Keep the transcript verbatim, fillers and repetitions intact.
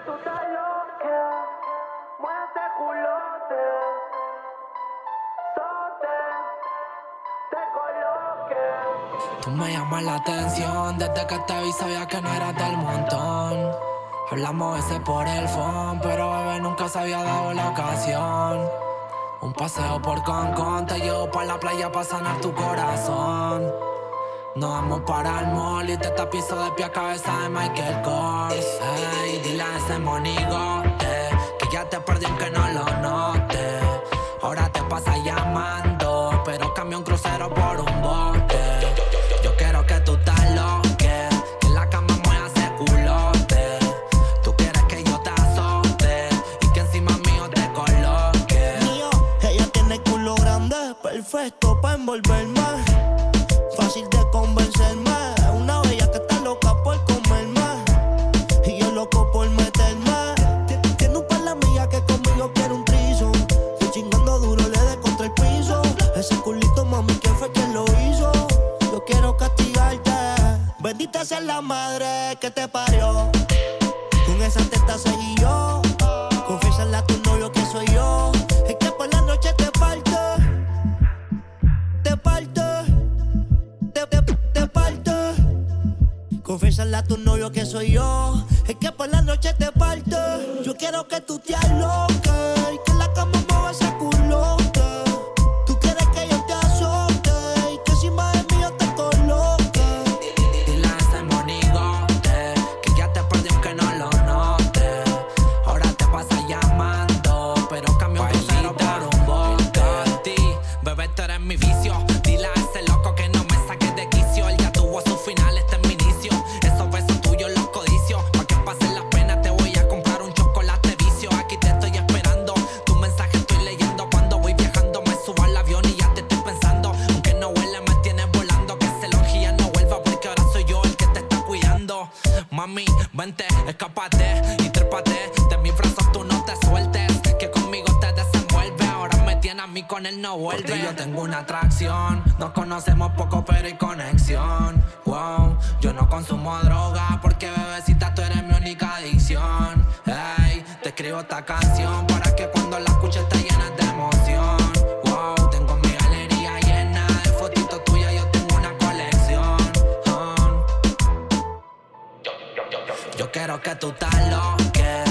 tú estás loca, mueve ese culote, sote, te coloque. Tú me llamas la atención, desde que te vi sabía que no eras del montón. Hablamos ese por el phone, pero bebé nunca se había dado la ocasión. Un paseo por Concón, te llevo pa' la playa pa' sanar tu corazón. Nos vamos para el mall y te tapizo de pie a cabeza de Michael Kors. Ey, dile a ese monigote que ya te perdí aunque no lo note. Ahora te pasa llamando, pero cambia un crucero por un bote. Yo quiero que tú estás loque, que en la cama mueva ese culote. Tú quieres que yo te azote y que encima mío te coloque. Mío, ella tiene culo grande, perfecto pa' envolverme. Fácil de convencerme, una bella que está loca por comerme y yo loco por meterme. Tiene un par de amigas que conmigo quiere un trizo. Yo chingando duro le de contra el piso. Ese culito mami, ¿quién fue quien lo hizo? Yo quiero castigarte. Bendita sea la madre que te parió. Con esa teta seguí yo. Confiésale a tu novio que soy yo. Es que por la noche te parto. Te parto. Te, te, te parto. Confiésale a tu novio que soy yo. Es que por la noche te parto. Yo quiero que tú te aloques y que en la cama mueva ese culote. Tú quieres que yo te azote y que encima de mí yo te coloque. Dile a ese monigote que ya te perdí aunque no lo note. Ahora te pasa llamando, pero cambio un crucero por un bote. A ti, bebé, tú eres mi vicio. Dile a ese loco que no me saque de quicio. Él ya tuvo su final, este es mi inicio. Esos besos tuyos los codicios. Pa' que pasen las penas te voy a comprar un chocolate vicio. Aquí te estoy esperando, tu mensaje estoy leyendo. Cuando voy viajando me subo al avión y ya te estoy pensando. Aunque no huele me tienes volando. Que ese longe ya no vuelva porque ahora soy yo el que te está cuidando. Mami, vente, escápate y trépate. De mis brazos tú no te sueltes, que conmigo te desenvuelve. Ahora me tiene a mí, con él no vuelve. Porque yo tengo una atracción, nos conocemos poco pero hay conexión. Wow, yo no consumo droga porque bebecita tú eres mi única adicción. Hey, te escribo esta canción para que cuando la escuches te llenes de emoción. Wow, tengo mi galería llena de fotitos tuyas, yo tengo una colección. Uh. Yo quiero que tú estás loque,